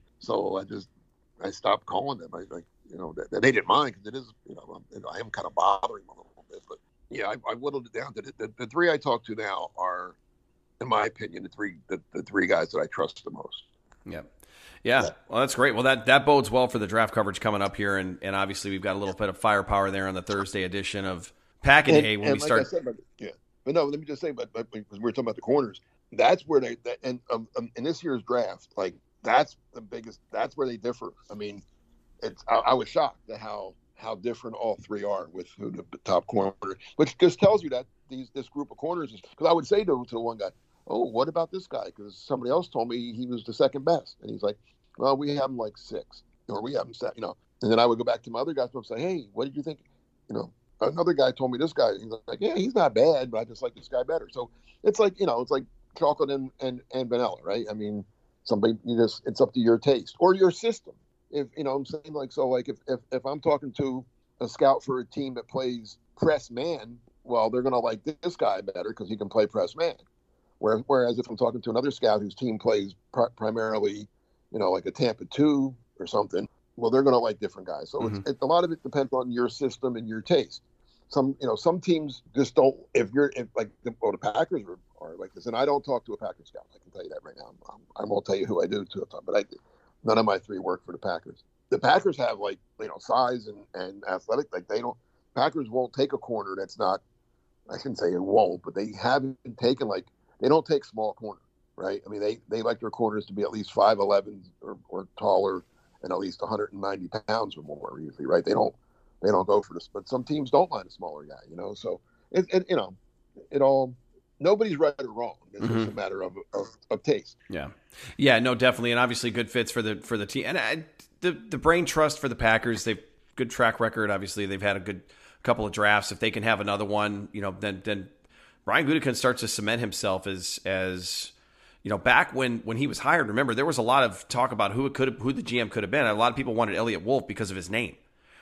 So I just, I stopped calling them. I like, you know, that, that they didn't mind because it is, you know, I'm, you know, I am kind of bothering them a little bit. But yeah, I, I whittled it down to the, the, the three I talk to now are, in my opinion, the three the, the three guys that I trust the most. Yeah. Yeah. yeah. Well, that's great. Well, that, that bodes well for the draft coverage coming up here. And, and obviously we've got a little bit of firepower there on the Thursday edition of Pack a Day when and we like start. I said, but, yeah. But no, let me just say, but, but because we were talking about the corners, that's where they, that, and um, um, in this year's draft, like that's the biggest, that's where they differ. I mean, it's, I, I was shocked at how, how different all three are with who the top corner, which just tells you that these, this group of corners is, because I would say to, to one guy, oh, what about this guy? Because somebody else told me he was the second best. And he's like, well, we have him like six, or we have him set, you know. And then I would go back to my other guys and say, hey, what did you think? You know, another guy told me this guy. He's like, yeah, he's not bad, but I just like this guy better. So it's like, you know, it's like chocolate and, and, and vanilla, right? I mean, somebody, you just, it's up to your taste or your system. If, you know, I'm saying like, so like if, if, if I'm talking to a scout for a team that plays press man, well, they're going to like this guy better because he can play press man. Whereas if I'm talking to another scout whose team plays pr- primarily, you know, like a Tampa two or something, well, they're going to like different guys. So mm-hmm. it's, it, a lot of it depends on your system and your taste. Some, you know, some teams just don't, if you're if, like, well, the Packers are, are like this, and I don't talk to a Packers scout. I can tell you that right now. I'm, I won't tell you who I do to it, but I none of my three work for the Packers. The Packers have like, you know, size and, and athletic. Like they don't, Packers won't take a corner that's not, I shouldn't say it won't, but they haven't taken like, they don't take small corner, right? I mean, they, they like their corners to be at least five eleven or, or taller and at least one hundred ninety pounds or more usually, right? They don't they don't go for this, but some teams don't mind a smaller guy, you know? So, it, it you know, it all, nobody's right or wrong. It's mm-hmm. just a matter of, of of taste. Yeah. Yeah, no, definitely. And obviously good fits for the for the team. And I, the, the brain trust for the Packers, they've good track record. Obviously, they've had a good couple of drafts. If they can have another one, you know, then then Brian Gutekunst starts to cement himself as, as you know, back when, when he was hired, remember, there was a lot of talk about who it could have, who the G M could have been. A lot of people wanted Elliott Wolf because of his name.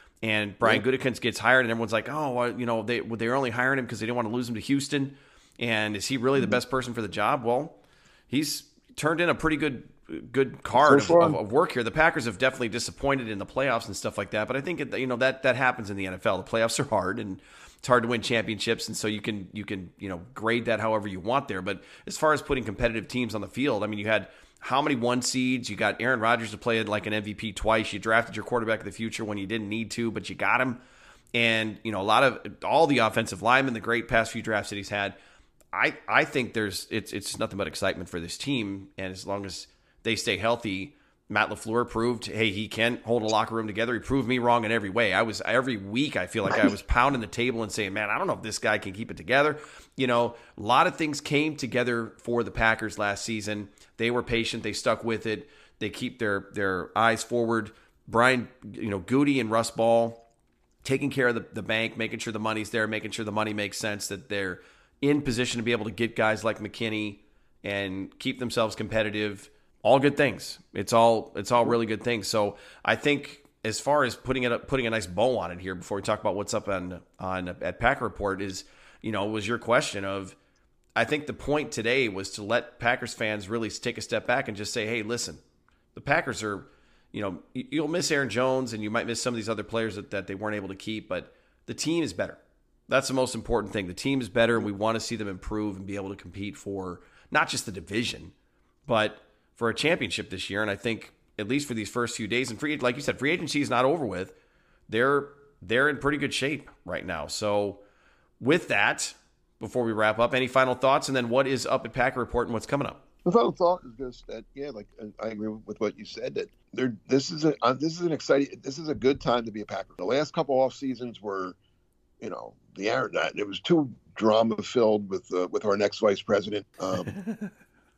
And Brian yeah. Gutekunst gets hired, and everyone's like, oh, well, you know, they they're only hiring him because they didn't want to lose him to Houston. And is he really the best person for the job? Well, he's turned in a pretty good good card so of, of, of work here. The Packers have definitely disappointed in the playoffs and stuff like that. But I think, it, you know, that that happens in the N F L. The playoffs are hard, and it's hard to win championships, and so you can you can you know grade that however you want there. But as far as putting competitive teams on the field, I mean, you had how many one seeds? You got Aaron Rodgers to play like an M V P twice. You drafted your quarterback of the future when you didn't need to, but you got him. And you know a lot of all the offensive linemen, the great past few drafts that he's had. I I think there's it's it's nothing but excitement for this team, and as long as they stay healthy. Matt LaFleur proved, hey, he can hold a locker room together. He proved me wrong in every way. I was every week, I feel like I was pounding the table and saying, man, I don't know if this guy can keep it together. You know, a lot of things came together for the Packers last season. They were patient. They stuck with it. They keep their their eyes forward. Brian, you know, Goody and Russ Ball taking care of the, the bank, making sure the money's there, making sure the money makes sense, that they're in position to be able to get guys like McKinney and keep themselves competitive. All good things. It's all it's all really good things. So I think as far as putting it up, putting a nice bow on it here before we talk about what's up on on at Packer Report is, you know, was your question of, I think the point today was to let Packers fans really take a step back and just say, hey, listen, the Packers are, you know, you'll miss Aaron Jones and you might miss some of these other players that, that they weren't able to keep, but the team is better. That's the most important thing. The team is better, and we want to see them improve and be able to compete for not just the division, but for a championship this year. And I think at least for these first few days, and free, like you said, free agency is not over with. They're they're in pretty good shape right now. So with that, before we wrap up, any final thoughts? And then what is up at Packer Report and what's coming up? The final thought is just that, yeah, like I agree with what you said, that there this is a uh, this is an exciting this is a good time to be a Packer. The last couple off seasons were, you know, the Aaron it was too drama filled with uh, with our next vice president. Um,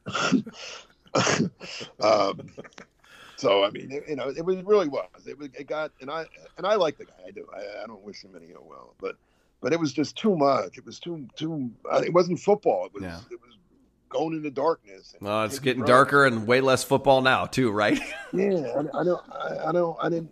um, so I mean, it, you know, it was really was. It was. It got, and I and I like the guy. I do. I, I don't wish him any ill will, but but it was just too much. It was too too. Uh, it wasn't football. It was. Yeah. It was going into darkness. And well, it's getting darker and way less football now too, right? Yeah, I, I don't. I, I don't. I didn't.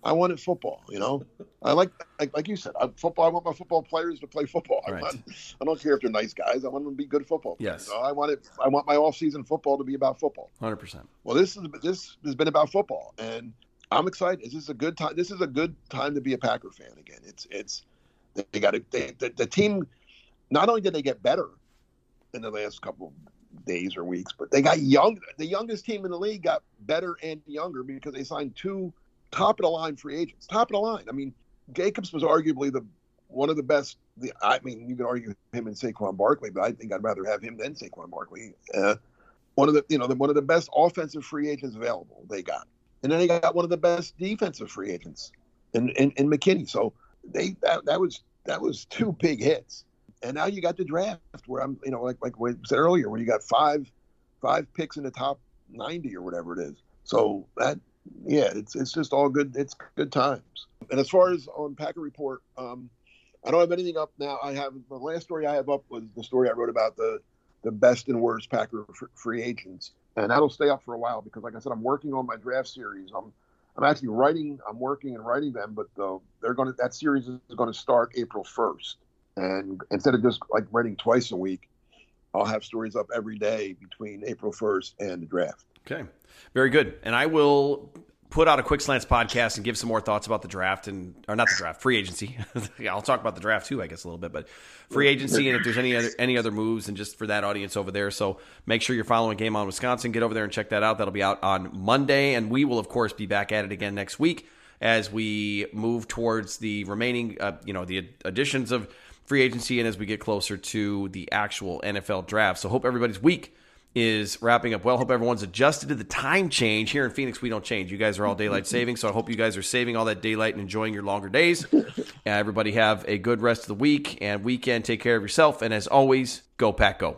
I wanted football, you know. I like, like, like you said, I, football. I want my football players to play football. I, Right. want, I don't care if they're nice guys. I want them to be good football players. Yes. You know, I want it. I want my off-season football to be about football. one hundred percent. Well, this is this has been about football, and I'm excited. This is a good time. This is a good time to be a Packer fan again. It's it's they got to they, the, the team. Not only did they get better in the last couple of days or weeks, but they got young. The youngest team in the league got better and younger because they signed two top of the line free agents. Top of the line. I mean, Jacobs was arguably the one of the best. The I mean, you can argue him and Saquon Barkley, but I think I'd rather have him than Saquon Barkley. Uh, one of the you know the, one of the best offensive free agents available. They got, and then they got one of the best defensive free agents in in, in McKinney. So they that, that was that was two big hits. And now you got the draft where I'm, you know, like like we said earlier, where you got five five picks in the top ninety or whatever it is. So that, yeah, it's it's just all good. It's good times. And as far as on Packer Report, um, I don't have anything up now. I have the last story I have up was the story I wrote about the the best and worst Packer f- free agents, and that'll stay up for a while because, like I said, I'm working on my draft series. I'm I'm actually writing. I'm working and writing them, but uh, they're going to that series is going to start April first. And instead of just like writing twice a week, I'll have stories up every day between April first and the draft. Okay. Very good. And I will put out a Quick Slants podcast and give some more thoughts about the draft and, or not the draft, free agency. Yeah, I'll talk about the draft too, I guess, a little bit, but free agency and if there's any other, any other moves and just for that audience over there. So make sure you're following Game On Wisconsin. Get over there and check that out. That'll be out on Monday. And we will, of course, be back at it again next week as we move towards the remaining, uh, you know, the additions of free agency and as we get closer to the actual N F L draft. So hope everybody's week is wrapping up well. Hope everyone's adjusted to the time change. Here in Phoenix, we don't change. You guys are all daylight saving, so I hope you guys are saving all that daylight and enjoying your longer days. Uh, everybody have a good rest of the week and weekend. Take care of yourself, and as always, go Pack Go.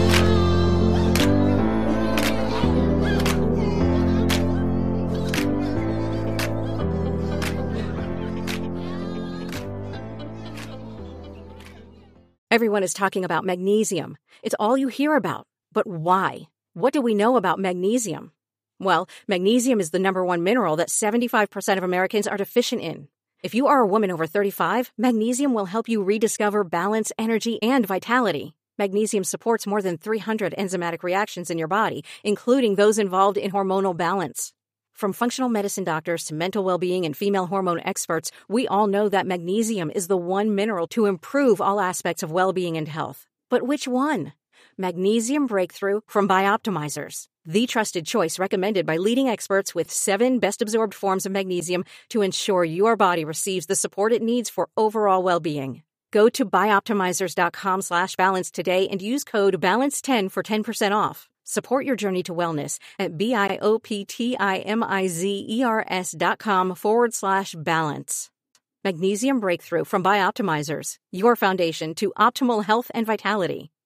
Everyone is talking about magnesium. It's all you hear about. But why? What do we know about magnesium? Well, magnesium is the number one mineral that seventy-five percent of Americans are deficient in. If you are a woman over thirty-five, magnesium will help you rediscover balance, energy, and vitality. Magnesium supports more than three hundred enzymatic reactions in your body, including those involved in hormonal balance. From functional medicine doctors to mental well-being and female hormone experts, we all know that magnesium is the one mineral to improve all aspects of well-being and health. But which one? Magnesium Breakthrough from Bioptimizers, the trusted choice recommended by leading experts with seven best-absorbed forms of magnesium to ensure your body receives the support it needs for overall well-being. Go to bioptimizers.com slash balance today and use code balance ten for ten percent off. Support your journey to wellness at B-I-O-P-T-I-M-I-Z-E-R-S dot com forward slash balance. Magnesium Breakthrough from Bioptimizers, your foundation to optimal health and vitality.